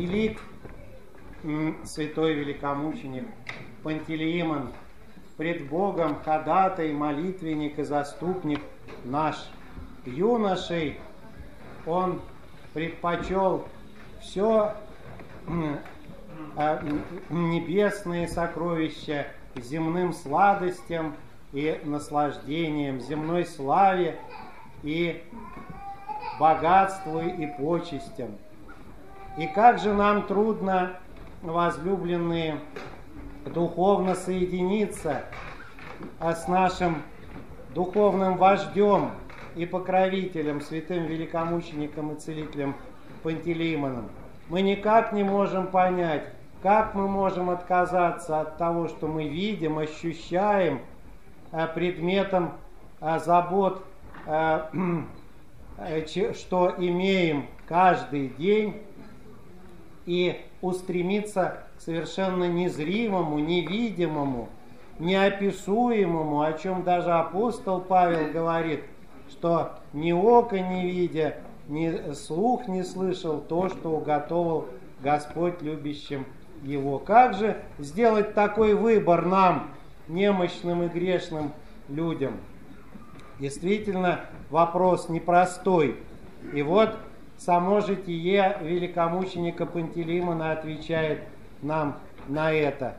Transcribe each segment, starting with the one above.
велик святой великомученик Пантелеимон, пред Богом ходатай, молитвенник и заступник наш. Юношей он предпочел все небесные сокровища земным сладостям и наслаждением, земной славе и богатству и почестям. И как же нам трудно, возлюбленные, духовно соединиться с нашим духовным вождем и покровителем, святым великомучеником и целителем Пантелеимоном. Мы никак не можем понять, как мы можем отказаться от того, что мы видим, ощущаем, предметом забот, что имеем каждый день, и устремиться к совершенно незримому, невидимому, неописуемому, о чем даже апостол Павел говорит, что ни око не видя, ни слух не слышал то, что уготовил Господь любящим его. Как же сделать такой выбор нам, немощным и грешным людям? Действительно, вопрос непростой. И вот само житие великомученика Пантелеимона отвечает нам на это.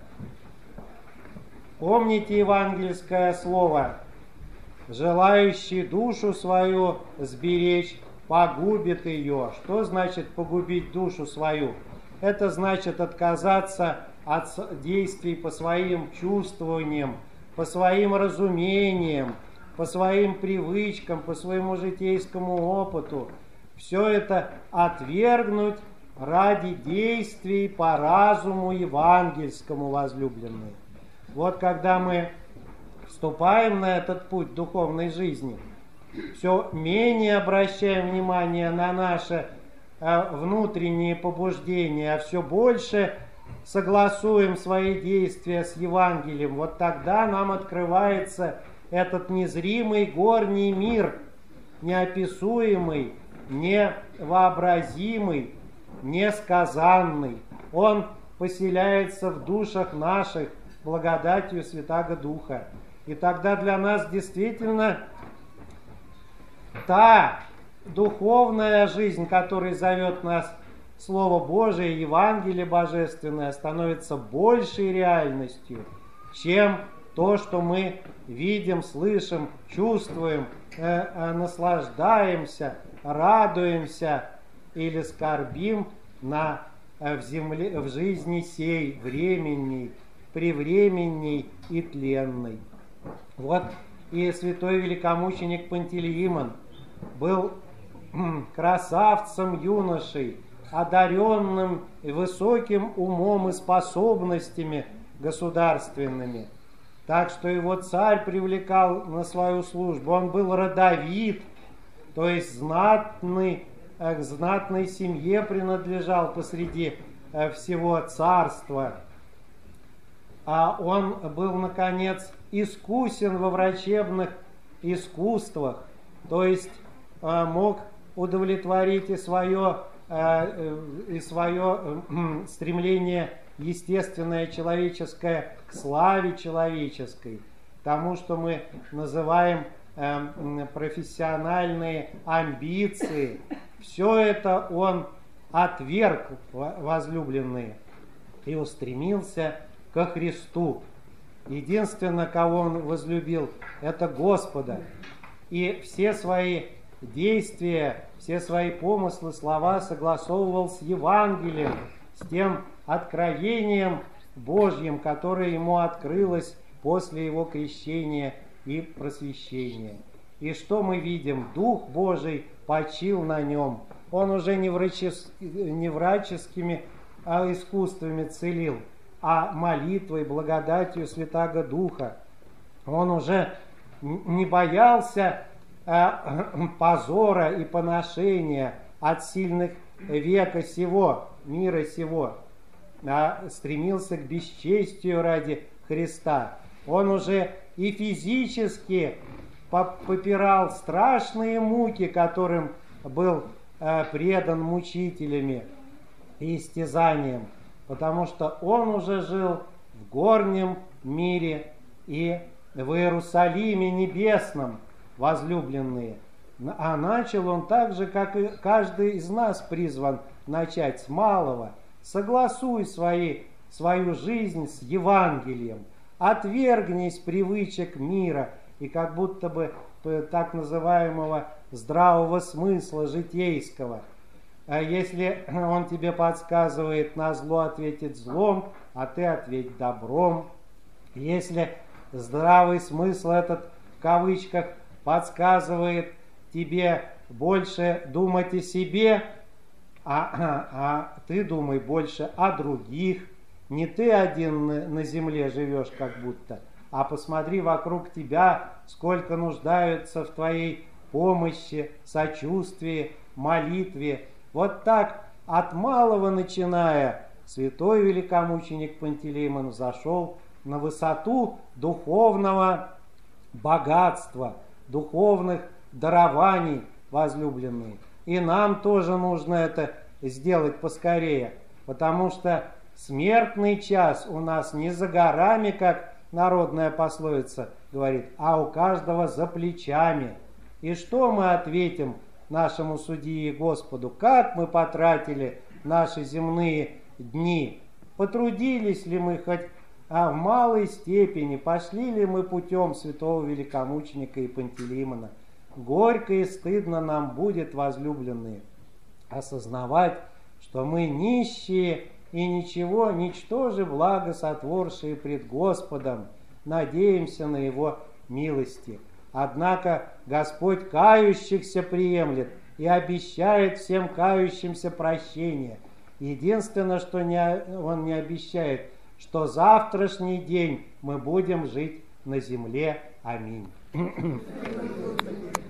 Помните евангельское слово: «Желающий душу свою сберечь, погубит ее». Что значит погубить душу свою? Это значит отказаться от действий по своим чувствованиям, по своим разумениям, по своим привычкам, по своему житейскому опыту. Все это отвергнуть ради действий по разуму евангельскому, возлюбленные. Вот когда мы вступаем на этот путь духовной жизни, все менее обращаем внимание на наши внутренние побуждения, а все больше согласуем свои действия с Евангелием. Вот тогда нам открывается этот незримый горний мир, неописуемый, невообразимый, несказанный. Он поселяется в душах наших благодатью Святаго Духа. И тогда для нас действительно та духовная жизнь, которой зовет нас Слово Божие, Евангелие Божественное, становится большей реальностью, чем то, что мы видим, слышим, чувствуем, наслаждаемся, радуемся или скорбим в жизни сей временней, привременней и тленной. Вот и святой великомученик Пантелеимон был красавцем юношей, одаренным высоким умом и способностями государственными. Так что его царь привлекал на свою службу. Он был родовит, то есть знатный, к знатной семье принадлежал посреди всего царства. А он был, наконец, искусен во врачебных искусствах, то есть мог удовлетворить и свое стремление естественное, человеческое, к славе человеческой, тому, что мы называем профессиональные амбиции. Все это он отверг, возлюбленные, и устремился ко Христу. Единственное, кого он возлюбил, это Господа. И все свои действия, все свои помыслы, слова согласовывал с Евангелием, с тем откровением Божьим, которое ему открылось после его крещения и просвещения. И что мы видим? Дух Божий почил на нем. Он уже не враческими искусствами целил, а молитвой, благодатью Святаго Духа. Он уже не боялся позора и поношения от сильных века сего, мира сего, а стремился к бесчестию ради Христа. Он уже и физически попирал страшные муки, которым был предан мучителями. и истязаниям, потому что он уже жил в горнем мире и в Иерусалиме небесном, возлюбленные. А начал он так же, как и каждый из нас призван начать с малого. Согласуй свою жизнь с Евангелием, отвергнись привычек мира и как будто бы так называемого здравого смысла житейского. А если он тебе подсказывает на зло ответить злом, а ты ответь добром. Если здравый смысл этот в кавычках подсказывает тебе больше думать о себе, а ты думай больше о других. Не ты один на земле живешь как будто, а посмотри вокруг тебя, сколько нуждаются в твоей помощи, сочувствии, молитве. Вот так от малого начиная святой великомученик Пантелеймон взошел на высоту духовного богатства, духовных дарований, возлюбленные. И нам тоже нужно это сделать поскорее, потому что смертный час у нас не за горами, как народная пословица говорит, а у каждого за плечами. И что мы ответим нашему судье и Господу? Как мы потратили наши земные дни? Потрудились ли мы хоть в малой степени? Пошли ли мы путем святого великомученика и Пантелеймона? Горько и стыдно нам будет, возлюбленные, осознавать, что мы нищие и ничего, ничтоже благо сотворшие пред Господом, надеемся на Его милости. Однако Господь кающихся приемлет и обещает всем кающимся прощение. Единственное, что Он не обещает, что завтрашний день мы будем жить на земле. Аминь.